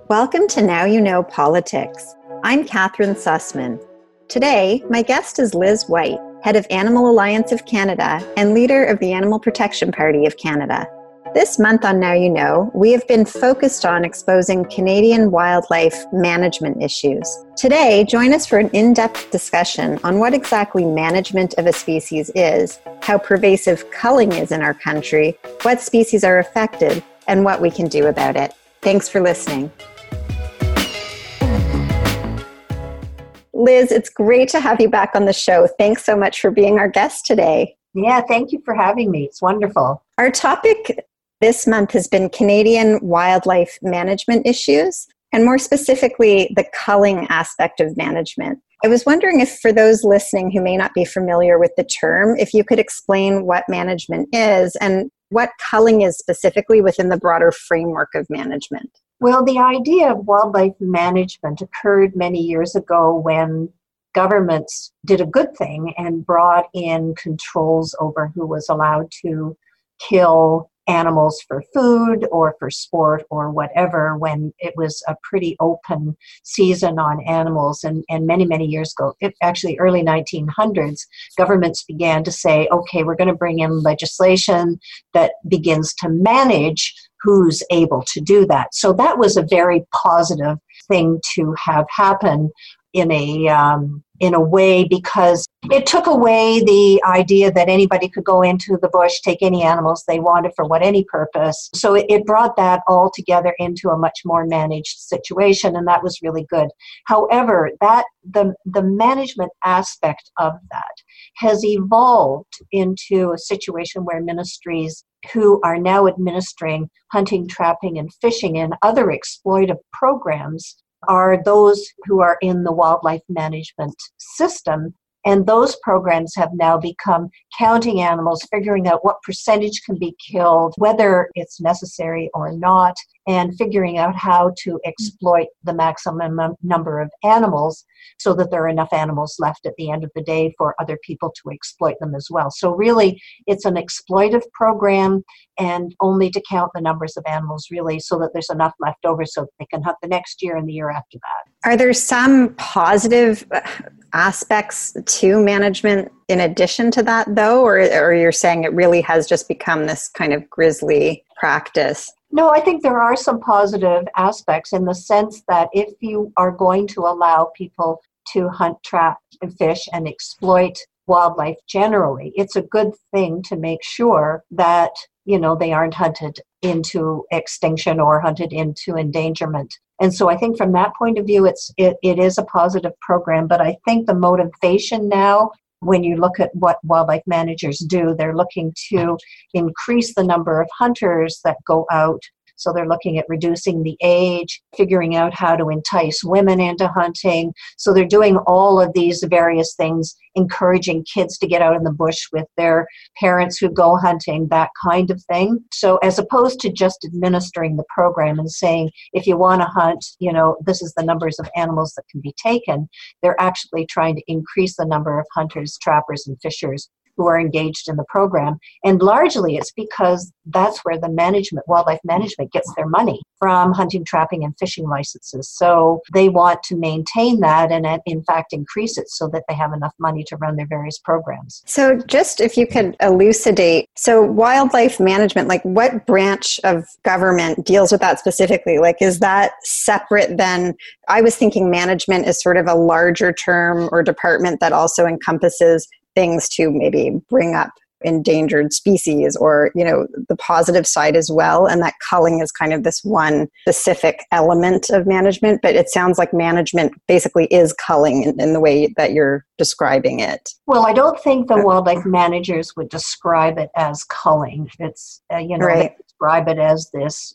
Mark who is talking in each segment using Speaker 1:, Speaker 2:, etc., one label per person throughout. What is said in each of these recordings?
Speaker 1: Welcome to Now You Know Politics. I'm Catherine Sussman. Today, my guest is Liz White, head of Animal Alliance of Canada and leader of the Animal Protection Party of Canada. This month on Now You Know, we have been focused on exposing Canadian wildlife management issues. Today, join us for an in-depth discussion on what exactly management of a species is, how pervasive culling is in our country, what species are affected, and what we can do about it. Thanks for listening. Liz, it's great to have you back on the show. Thanks so much for being our guest today.
Speaker 2: Yeah, thank you for having me. It's wonderful.
Speaker 1: Our topic this month has been Canadian wildlife management issues, and more specifically, the culling aspect of management. I was wondering if for those listening who may not be familiar with the term, if you could explain what management is and what culling is specifically within the broader framework of management.
Speaker 2: Well, the idea of wildlife management occurred many years ago when governments did a good thing and brought in controls over who was allowed to kill animals for food or for sport or whatever, when it was a pretty open season on animals. And many, many years ago, actually early 1900s, governments began to say, okay, we're going to bring in legislation that begins to manage who's able to do that. So that was a very positive thing to have happen in a way, because it took away the idea that anybody could go into the bush, take any animals they wanted for any purpose. So it brought that all together into a much more managed situation, and that was really good. However, the management aspect of that has evolved into a situation where ministries who are now administering hunting, trapping, and fishing and other exploitive programs are those who are in the wildlife management system. And those programs have now become counting animals, figuring out what percentage can be killed, whether it's necessary or not, and figuring out how to exploit the maximum number of animals so that there are enough animals left at the end of the day for other people to exploit them as well. So really, it's an exploitive program, and only to count the numbers of animals, really, so that there's enough left over so that they can hunt the next year and the year after that.
Speaker 1: Are there some positive aspects to management in addition to that, though, or you're saying it really has just become this kind of grisly practice?
Speaker 2: No, I think there are some positive aspects in the sense that if you are going to allow people to hunt, trap, and fish and exploit wildlife generally, it's a good thing to make sure that, they aren't hunted into extinction or hunted into endangerment. And so I think from that point of view, it is a positive program. But I think the motivation now, when you look at what wildlife managers do, they're looking to increase the number of hunters that go out. So they're looking at reducing the age, figuring out how to entice women into hunting. So they're doing all of these various things, encouraging kids to get out in the bush with their parents who go hunting, that kind of thing. So as opposed to just administering the program and saying, if you want to hunt, this is the numbers of animals that can be taken, they're actually trying to increase the number of hunters, trappers, and fishers who are engaged in the program. And largely it's because that's where the wildlife management gets their money from, hunting, trapping, and fishing licenses. So they want to maintain that and in fact increase it so that they have enough money to run their various programs.
Speaker 1: So just if you could elucidate, so wildlife management, like what branch of government deals with that specifically? Like, is that separate then? I was thinking management is sort of a larger term or department that also encompasses things to maybe bring up endangered species or, the positive side as well. And that culling is kind of this one specific element of management. But it sounds like management basically is culling in the way that you're describing it.
Speaker 2: Well, I don't think the wildlife managers would describe it as culling. It's,
Speaker 1: Right.
Speaker 2: They describe it as this,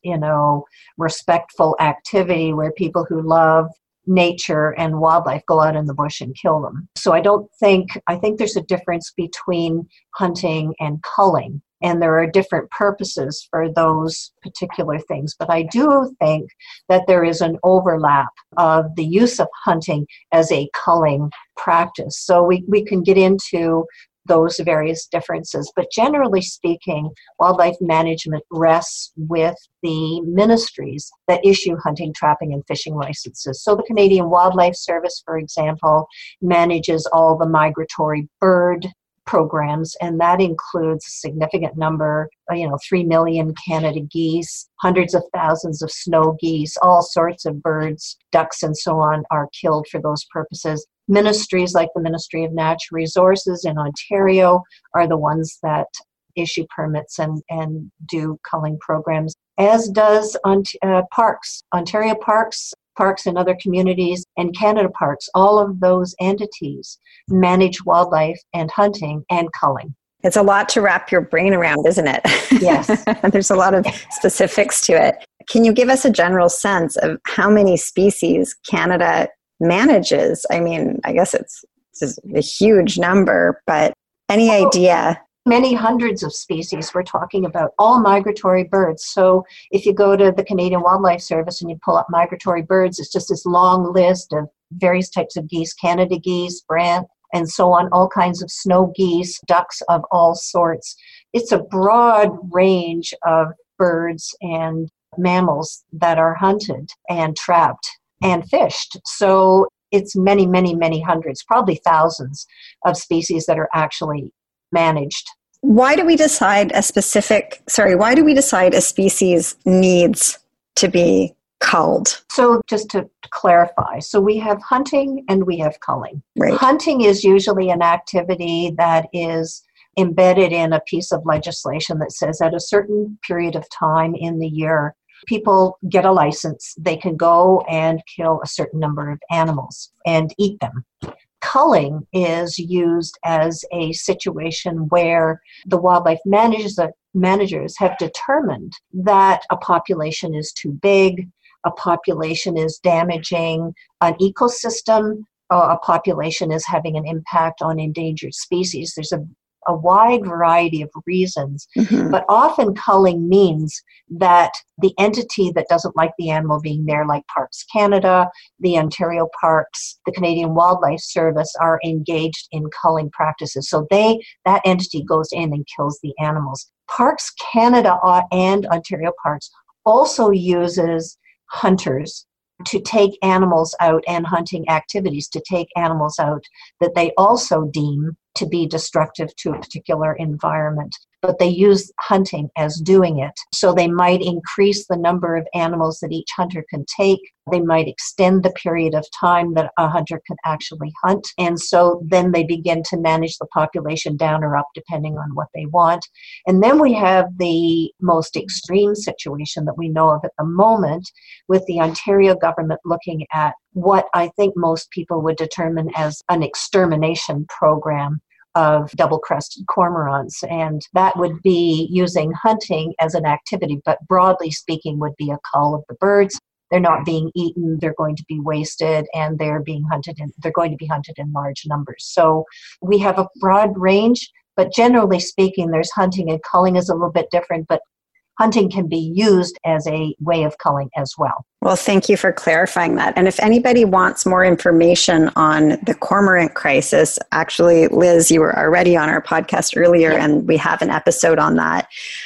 Speaker 2: respectful activity where people who love nature and wildlife go out in the bush and kill them. So I think there's a difference between hunting and culling, and there are different purposes for those particular things. But I do think that there is an overlap of the use of hunting as a culling practice. So we can get into those various differences. But generally speaking, wildlife management rests with the ministries that issue hunting, trapping, and fishing licenses. So the Canadian Wildlife Service, for example, manages all the migratory bird programs, and that includes a significant number, 3 million Canada geese, hundreds of thousands of snow geese, all sorts of birds, ducks, and so on are killed for those purposes. Ministries like the Ministry of Natural Resources in Ontario are the ones that issue permits and do culling programs, as does parks, Ontario Parks, parks in other communities, and Canada Parks. All of those entities manage wildlife and hunting and culling.
Speaker 1: It's a lot to wrap your brain around, isn't it?
Speaker 2: Yes.
Speaker 1: There's a lot of specifics to it. Can you give us a general sense of how many species Canada manages? I mean, I guess it's a huge number, but any idea?
Speaker 2: Many hundreds of species we're talking about, all migratory birds. So if you go to the Canadian Wildlife Service and you pull up migratory birds, it's just this long list of various types of geese, Canada geese, brant, and so on, all kinds of snow geese, ducks of all sorts. It's a broad range of birds and mammals that are hunted and trapped and fished. So it's many, many, many hundreds, probably thousands of species that are actually managed.
Speaker 1: Why do we decide a species needs to be culled?
Speaker 2: So just to clarify, so we have hunting and we have culling.
Speaker 1: Right.
Speaker 2: Hunting is usually an activity that is embedded in a piece of legislation that says at a certain period of time in the year, people get a license, they can go and kill a certain number of animals and eat them. Culling is used as a situation where the wildlife managers have determined that a population is too big, a population is damaging an ecosystem, a population is having an impact on endangered species. There's a wide variety of reasons, but often culling means that the entity that doesn't like the animal being there, like Parks Canada, the Ontario Parks, the Canadian Wildlife Service, are engaged in culling practices. So that entity goes in and kills the animals. Parks Canada and Ontario Parks also uses hunters to take animals out and hunting activities to take animals out that they also deem to be destructive to a particular environment. But they use hunting as doing it. So they might increase the number of animals that each hunter can take. They might extend the period of time that a hunter can actually hunt. And so then they begin to manage the population down or up depending on what they want. And then we have the most extreme situation that we know of at the moment with the Ontario government looking at what I think most people would determine as an extermination program of double-crested cormorants, and that would be using hunting as an activity, but broadly speaking would be a cull of the birds. They're not being eaten, they're going to be wasted, and they're going to be hunted in large numbers. So we have a broad range, but generally speaking, there's hunting, and culling is a little bit different, but hunting can be used as a way of culling as well.
Speaker 1: Well, thank you for clarifying that. And if anybody wants more information on the cormorant crisis, actually, Liz, you were already on our podcast earlier, and we have an episode on that.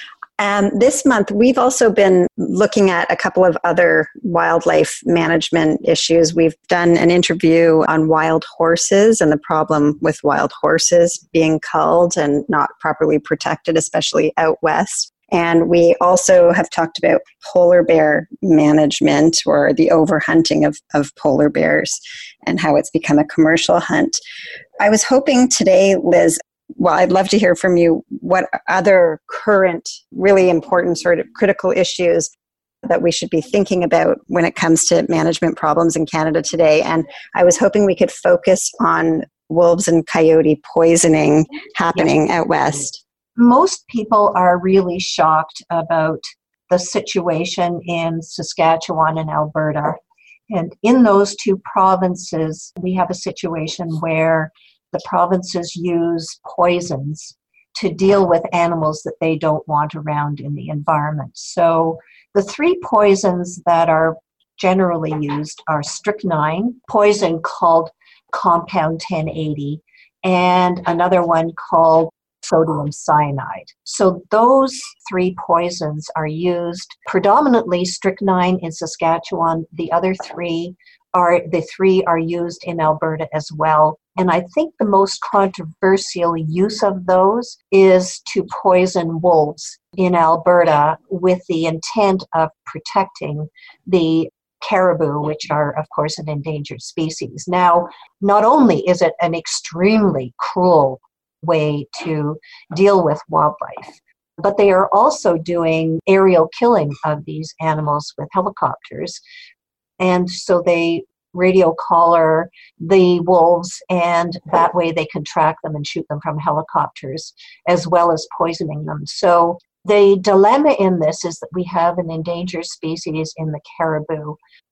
Speaker 1: This month, we've also been looking at a couple of other wildlife management issues. We've done an interview on wild horses and the problem with wild horses being culled and not properly protected, especially out west. And we also have talked about polar bear management, or the overhunting of polar bears, and how it's become a commercial hunt. I was hoping today, Liz, well, I'd love to hear from you what other current, really important sort of critical issues that we should be thinking about when it comes to management problems in Canada today. And I was hoping we could focus on wolves and coyote poisoning happening out west.
Speaker 2: Most people are really shocked about the situation in Saskatchewan and Alberta. And in those two provinces, we have a situation where the provinces use poisons to deal with animals that they don't want around in the environment. So the three poisons that are generally used are strychnine, poison called compound 1080, and another one called sodium cyanide. So those three poisons are used predominantly strychnine in Saskatchewan. The three are used in Alberta as well. And I think the most controversial use of those is to poison wolves in Alberta with the intent of protecting the caribou, which are, of course, an endangered species. Now, not only is it an extremely cruel way to deal with wildlife, but they are also doing aerial killing of these animals with helicopters. And so they radio collar the wolves, and that way they can track them and shoot them from helicopters, as well as poisoning them. So the dilemma in this is that we have an endangered species in the caribou,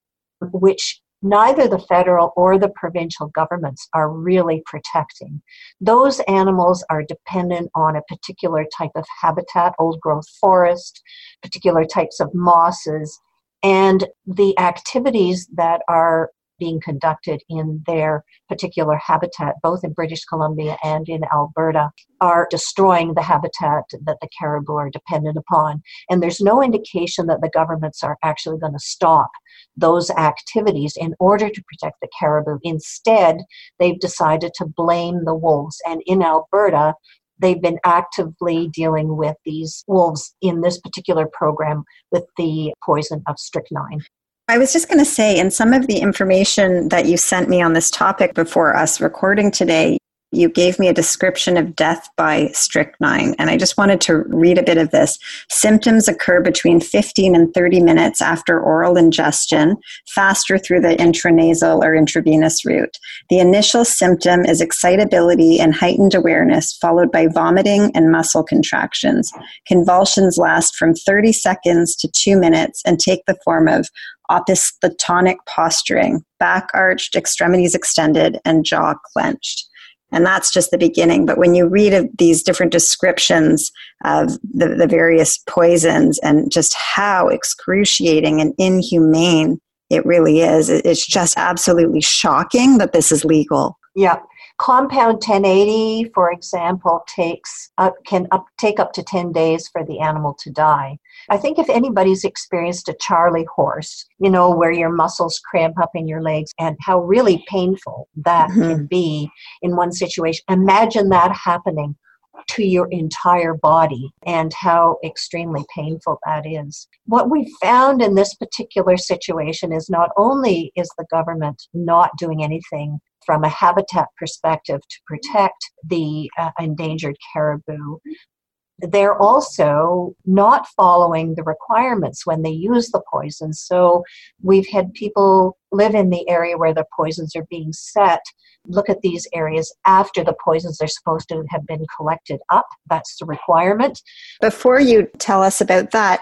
Speaker 2: which neither the federal or the provincial governments are really protecting. Those animals are dependent on a particular type of habitat, old-growth forest, particular types of mosses, and the activities that are being conducted in their particular habitat, both in British Columbia and in Alberta, are destroying the habitat that the caribou are dependent upon. And there's no indication that the governments are actually going to stop those activities in order to protect the caribou. Instead, they've decided to blame the wolves. And in Alberta, they've been actively dealing with these wolves in this particular program with the poison of strychnine.
Speaker 1: I was just going to say, in some of the information that you sent me on this topic before us recording today, you gave me a description of death by strychnine, and I just wanted to read a bit of this. Symptoms occur between 15 and 30 minutes after oral ingestion, faster through the intranasal or intravenous route. The initial symptom is excitability and heightened awareness, followed by vomiting and muscle contractions. Convulsions last from 30 seconds to 2 minutes and take the form of opistotonic posturing, back arched, extremities extended, and jaw clenched. And that's just the beginning. But when you read of these different descriptions of the various poisons and just how excruciating and inhumane it really is, it's just absolutely shocking that this is legal.
Speaker 2: Yeah. Compound 1080, for example, can take up to 10 days for the animal to die. I think if anybody's experienced a Charlie horse, where your muscles cramp up in your legs and how really painful that can be in one situation, imagine that happening to your entire body and how extremely painful that is. What we found in this particular situation is not only is the government not doing anything from a habitat perspective to protect the endangered caribou, they're also not following the requirements when they use the poison. So we've had people live in the area where the poisons are being set, look at these areas after the poisons are supposed to have been collected up. That's the requirement.
Speaker 1: Before you tell us about that,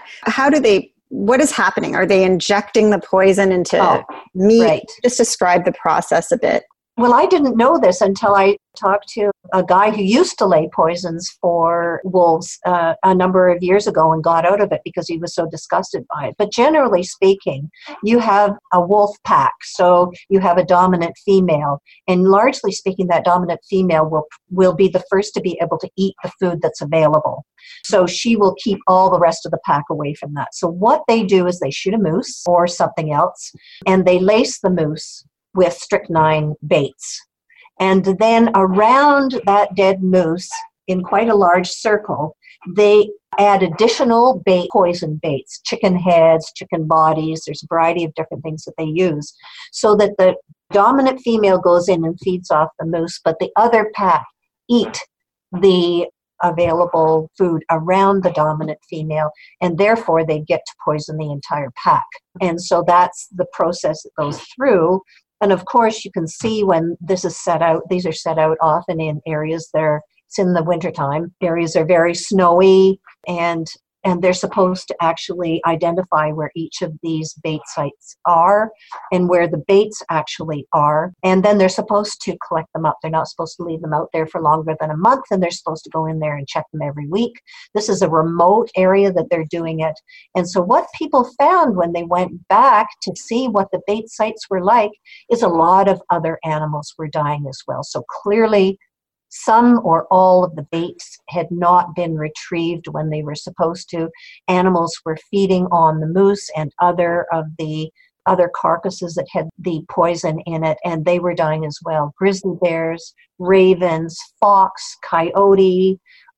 Speaker 1: what is happening? Are they injecting the poison into meat? Right. Just describe the process a bit.
Speaker 2: Well, I didn't know this until I talked to a guy who used to lay poisons for wolves a number of years ago and got out of it because he was so disgusted by it. But generally speaking, you have a wolf pack. So you have a dominant female. And largely speaking, that dominant female will be the first to be able to eat the food that's available. So she will keep all the rest of the pack away from that. So what they do is they shoot a moose or something else, and they lace the moose with strychnine baits. And then around that dead moose, in quite a large circle, they add additional poison baits, chicken heads, chicken bodies. There's a variety of different things that they use, so that the dominant female goes in and feeds off the moose, but the other pack eat the available food around the dominant female, and therefore they get to poison the entire pack. And so that's the process that goes through. And of course, you can see when this is set out, these are set out often in areas it's in the wintertime. Areas are very snowy, and they're supposed to actually identify where each of these bait sites are and where the baits actually are. And then they're supposed to collect them up. They're not supposed to leave them out there for longer than a month, and they're supposed to go in there and check them every week. This is a remote area that they're doing it. And so what people found when they went back to see what the bait sites were like is a lot of other animals were dying as well. So clearly Some or all of the baits had not been retrieved when they were supposed to. Animals were feeding on the moose and other of the other carcasses that had the poison in it, and they were dying as well. Grizzly bears, ravens, fox, coyote,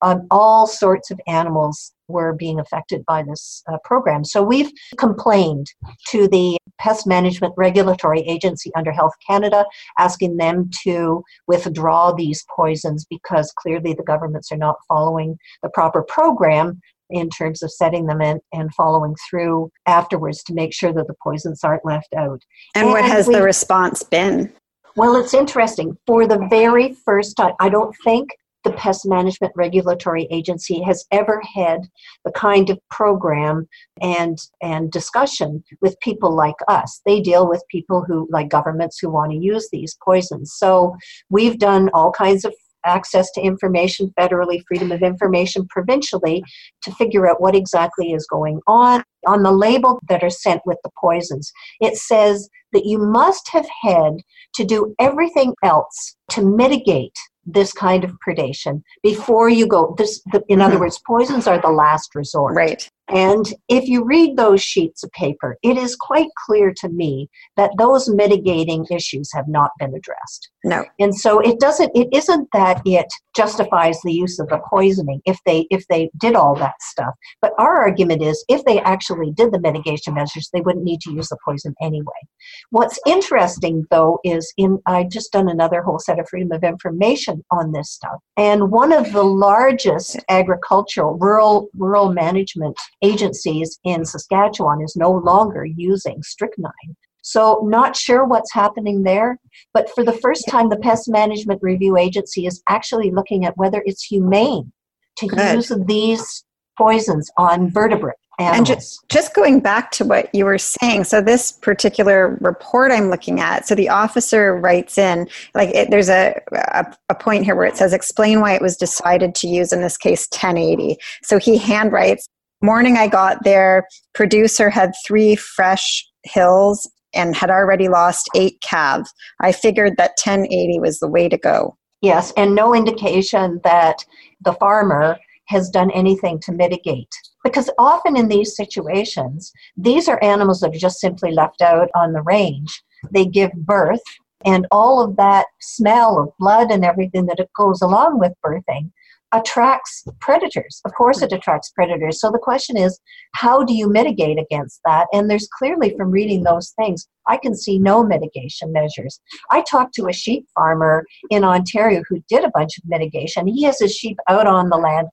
Speaker 2: all sorts of animals were being affected by this program. So we've complained to the Pest Management Regulatory Agency under Health Canada, asking them to withdraw these poisons because clearly the governments are not following the proper program in terms of setting them in and following through afterwards to make sure that the poisons aren't left out.
Speaker 1: And what has the response been?
Speaker 2: Well, it's interesting. For the very first time, I don't think the Pest Management Regulatory Agency has ever had the kind of program and discussion with people like us. They deal with people who, like governments, who want to use these poisons. So we've done all kinds of access to information federally, freedom of information provincially, to figure out what exactly is going on. On the label that are sent with the poisons, it says that you must have had to do everything else to mitigate this kind of predation before you go. In other words, poisons are the last resort.
Speaker 1: Right.
Speaker 2: And if you read those sheets of paper, it is quite clear to me that those mitigating issues have not been addressed.
Speaker 1: No.
Speaker 2: And so it isn't that it justifies the use of the poisoning if they did all that stuff. But our argument is if they actually did the mitigation measures, they wouldn't need to use the poison anyway. What's interesting, though, is I've just done another whole set of freedom of information on this stuff. And one of the largest agricultural, rural management agencies in Saskatchewan is no longer using strychnine. So not sure what's happening there, but for the first time, the Pest Management Review Agency is actually looking at whether it's humane to use these poisons on vertebrate animals.
Speaker 1: And just going back to what you were saying, so this particular report I'm looking at, so the officer writes in, there's a point here where it says, explain why it was decided to use, in this case, 1080. So he handwrites, morning I got there, producer had 3 fresh hills and had already lost 8 calves. I figured that 1080 was the way to go.
Speaker 2: Yes, and no indication that the farmer has done anything to mitigate. Because often in these situations, these are animals that are just simply left out on the range. They give birth, and all of that smell of blood and everything that it goes along with birthing attracts predators. Of course it attracts predators. So the question is, how do you mitigate against that? And there's clearly, from reading those things, I can see no mitigation measures. I talked to a sheep farmer in Ontario who did a bunch of mitigation. He has his sheep out on the land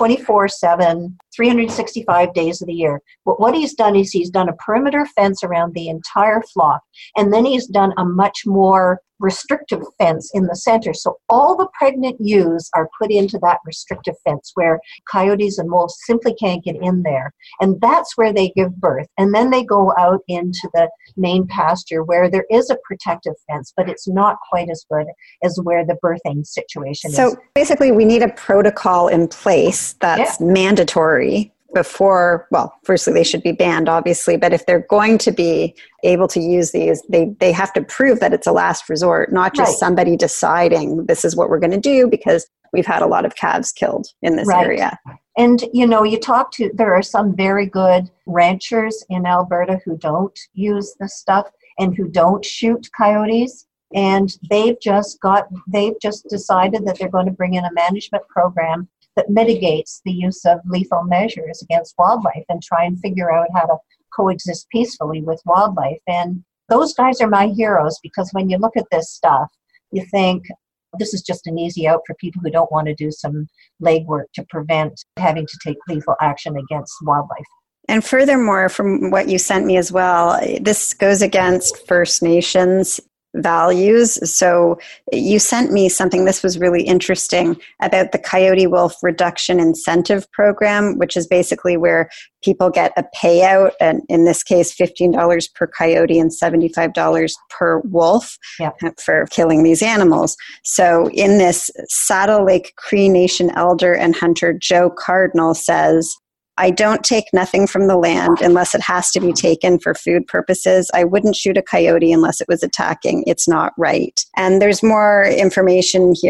Speaker 2: 24/7, 365 days of the year. But what he's done is he's done a perimeter fence around the entire flock, and then he's done a much more restrictive fence in the center. So all the pregnant ewes are put into that restrictive fence where coyotes and wolves simply can't get in there. And that's where they give birth. And then they go out into the main pasture where there is a protective fence, but it's not quite as good as where the birthing situation is.
Speaker 1: So basically we need a protocol in place that's mandatory before, well, firstly, they should be banned, obviously, but if they're going to be able to use these, they have to prove that it's a last resort, not just somebody deciding this is what we're going to do because we've had a lot of calves killed in this area.
Speaker 2: And, there are some very good ranchers in Alberta who don't use this stuff and who don't shoot coyotes. And they've just decided that they're going to bring in a management program that mitigates the use of lethal measures against wildlife and try and figure out how to coexist peacefully with wildlife. And those guys are my heroes, because when you look at this stuff, you think this is just an easy out for people who don't want to do some legwork to prevent having to take lethal action against wildlife.
Speaker 1: And furthermore, from what you sent me as well, this goes against First Nations values. So you sent me something, this was really interesting, about the Coyote Wolf Reduction Incentive Program, which is basically where people get a payout, and in this case $15 per coyote and $75 per wolf for killing these animals. So in this, Saddle Lake Cree Nation elder and hunter Joe Cardinal says, I don't take nothing from the land unless it has to be taken for food purposes. I wouldn't shoot a coyote unless it was attacking. It's not right. And there's more information here.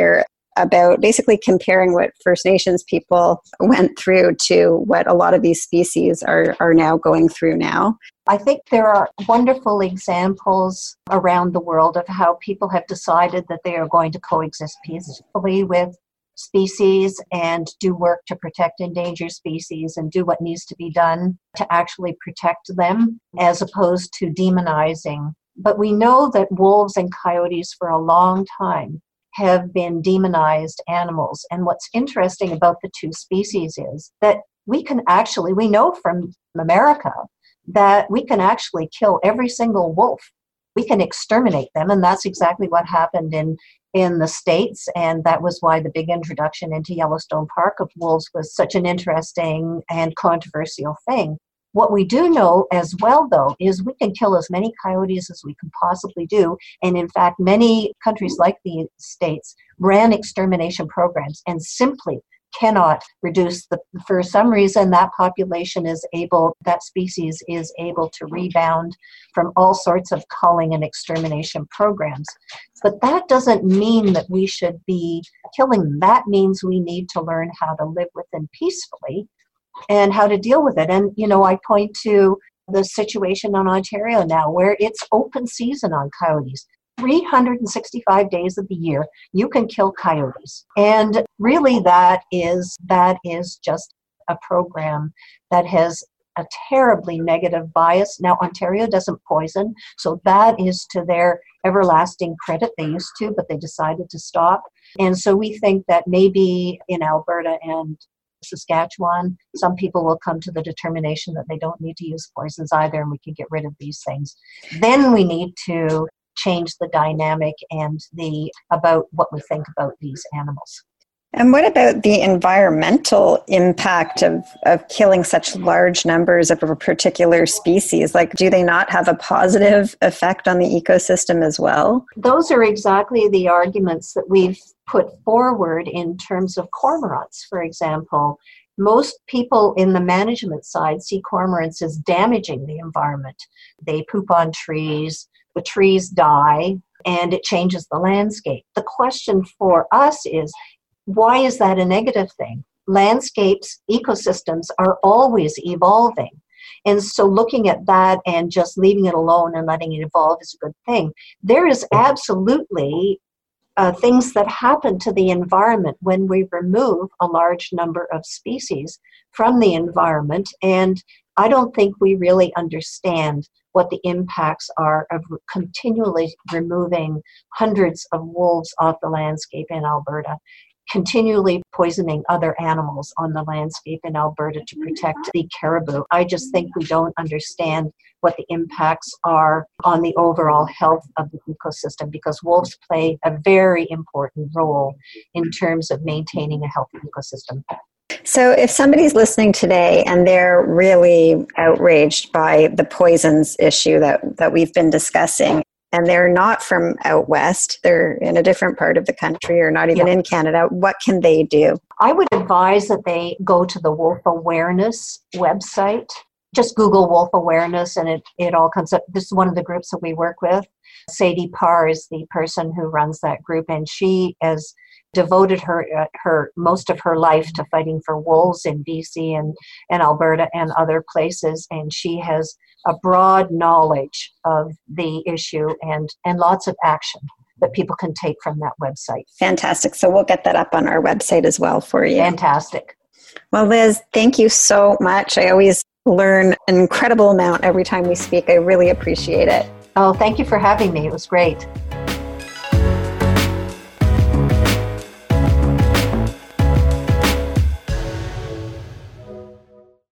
Speaker 1: about basically comparing what First Nations people went through to what a lot of these species are now going through now.
Speaker 2: I think there are wonderful examples around the world of how people have decided that they are going to coexist peacefully with species and do work to protect endangered species and do what needs to be done to actually protect them as opposed to demonizing. But we know that wolves and coyotes for a long time have been demonized animals. And what's interesting about the two species is that we know from America that we can actually kill every single wolf. We can exterminate them, and that's exactly what happened in the States, and that was why the big introduction into Yellowstone Park of wolves was such an interesting and controversial thing. What we do know as well, though, is we can kill as many coyotes as we can possibly do, and in fact, many countries like the States ran extermination programs and simply cannot reduce for some reason that species is able to rebound from all sorts of culling and extermination programs. But that doesn't mean that we should be killing them. That means we need to learn how to live with them peacefully and how to deal with it. And, I point to the situation in Ontario now where it's open season on coyotes. 365 days of the year, you can kill coyotes. And really that is just a program that has a terribly negative bias. Now, Ontario doesn't poison, so that is to their everlasting credit. They used to, but they decided to stop. And so we think that maybe in Alberta and Saskatchewan, some people will come to the determination that they don't need to use poisons either, and we can get rid of these things. Then we need to change the dynamic and about what we think about these animals.
Speaker 1: And what about the environmental impact of killing such large numbers of a particular species? Like, do they not have a positive effect on the ecosystem as well?
Speaker 2: Those are exactly the arguments that we've put forward in terms of cormorants, for example. Most people in the management side see cormorants as damaging the environment. They poop on trees, the trees die, and it changes the landscape. The question for us is, why is that a negative thing? Landscapes, ecosystems are always evolving. And so looking at that and just leaving it alone and letting it evolve is a good thing. There is absolutely things that happen to the environment when we remove a large number of species from the environment. And I don't think we really understand what the impacts are of continually removing hundreds of wolves off the landscape in Alberta, continually poisoning other animals on the landscape in Alberta to protect the caribou. I just think we don't understand what the impacts are on the overall health of the ecosystem, because wolves play a very important role in terms of maintaining a healthy ecosystem.
Speaker 1: So if somebody's listening today and they're really outraged by the poisons issue that we've been discussing, and they're not from out west, they're in a different part of the country or not even in Canada, what can they do?
Speaker 2: I would advise that they go to the Wolf Awareness website. Just Google Wolf Awareness and it all comes up. This is one of the groups that we work with. Sadie Parr is the person who runs that group, and she has devoted her most of her life to fighting for wolves in BC and Alberta and other places, and she has a broad knowledge of the issue and lots of action that people can take from that website.
Speaker 1: Fantastic. So we'll get that up on our website as well for you.
Speaker 2: Fantastic.
Speaker 1: Well, Liz, thank you so much. I always learn an incredible amount every time we speak. I really appreciate it.
Speaker 2: Oh, thank you for having me. It was great.